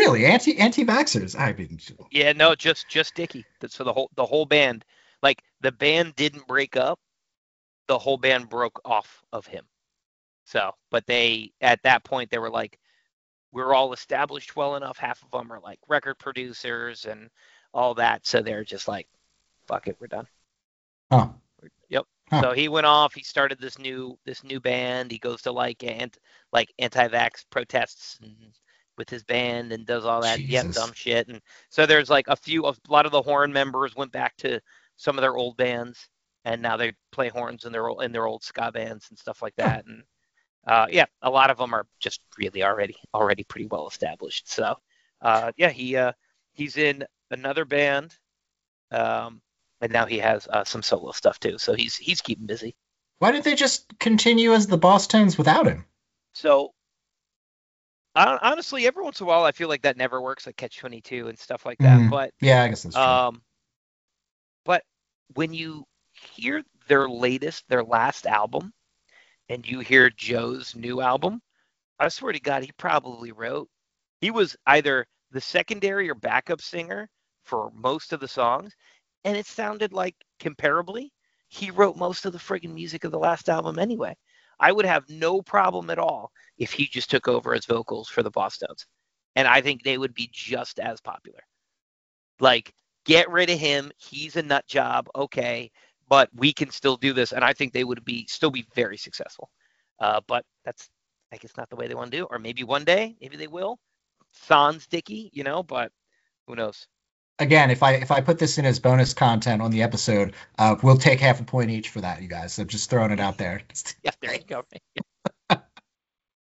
Really, anti-vaxxers? I mean, Yeah, no, just Dickie. So the whole band, like the band didn't break up. The whole band broke off of him. So, but they at that point they were like, we're all established well enough. Half of them are like record producers and all that. So they're just like, fuck it, we're done. huh, Yep. huh. So he went off. He started this new band. He goes to like anti-vax protests and with his band and does all that dumb Jesus. shit. And so there's like a lot of the horn members went back to some of their old bands, and now they play horns in their old ska bands and stuff like Huh. that. And yeah, a lot of them are just really already pretty well established. So yeah, he's in another band. Um, and now he has some solo stuff too. So he's keeping busy. Why did they just continue as the Boss Tones without him? So honestly, every once in a while, I feel like that never works, like Catch 22 and stuff like that. Mm, But yeah, I guess that's true. um, but when you hear their last album, and you hear Joe's new album, I swear to God, he probably wrote. He was either the secondary or backup singer for most of the songs, and it sounded like comparably he wrote most of the friggin' music of the last album anyway. I would have no problem at all if he just took over as vocals for the Bosstones, and I think they would be just as popular. Like, get rid of him. He's a nut job, okay, but we can still do this, and I think they would still be very successful. But that's, I guess, not the way they want to do. Or maybe one day, maybe they will. Sans Dicky, but who knows? Again, if I put this in as bonus content on the episode, we'll take half a point each for that, you guys. So just throwing it out there. Yeah, there you go.